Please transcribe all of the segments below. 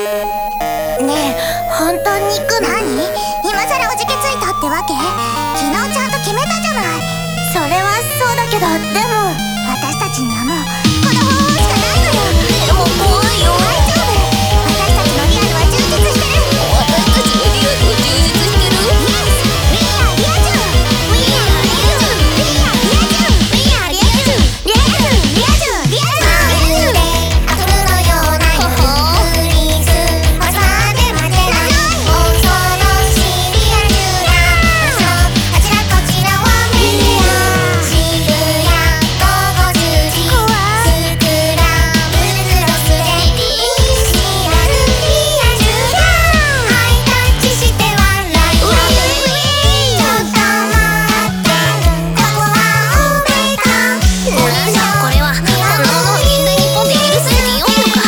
ねえ、本当に行くの？何？今さらおじけついたってわけ？昨日ちゃんと決めたじゃない。それはそうだけど、でも私たちにはもうこの方法しかないのよ。 でも怖いよ。 大丈夫、私たちのリアルは充実してる。 私たちのリアルは充実してる。 Yes! We are リア充 We are リア充 We are リア充 We are リア充リア充リア充リア充悪夢のようなクリスマスまで待てない恐ろしいリア充な場所、あちらこちらを見てよ。渋谷午後10時スクランブルクロスで歴史あるリア充だ。ハイタッチして笑いちょっと待って、ここは欧米か。 お兄さん、これはこんなものは現代日本で許されていいのか。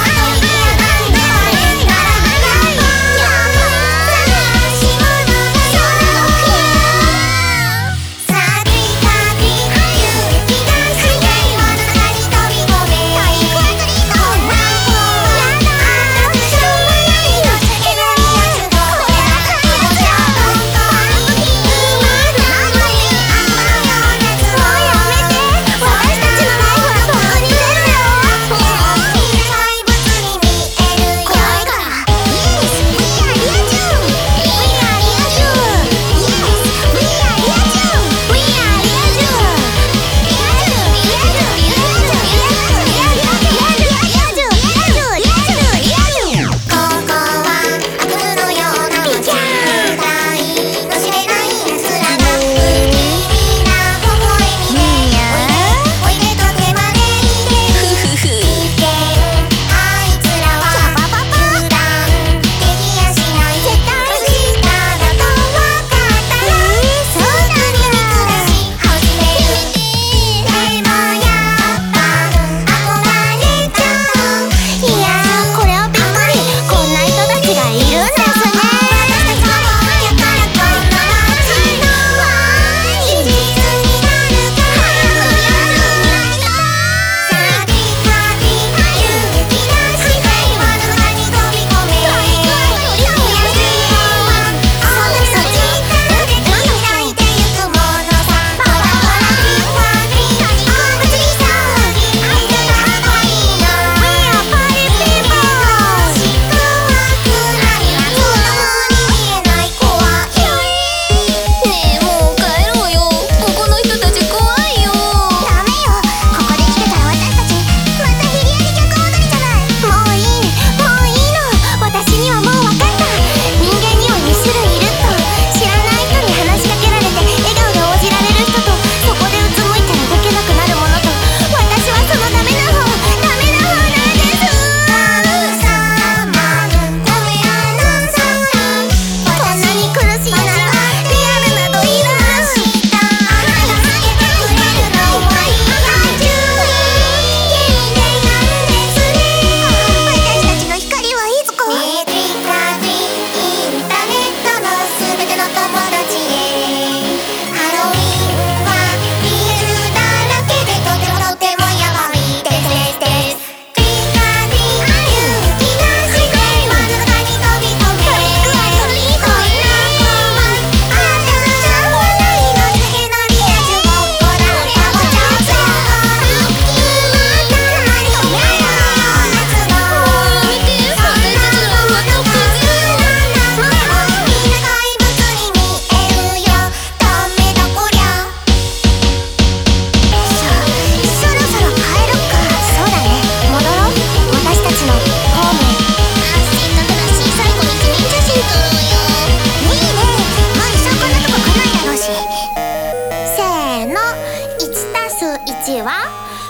1は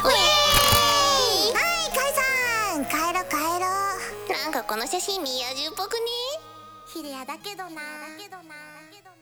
はい解散。帰ろう帰ろう。 なんかこの写真ミヤジュっぽくね。 ヒレアだけどな。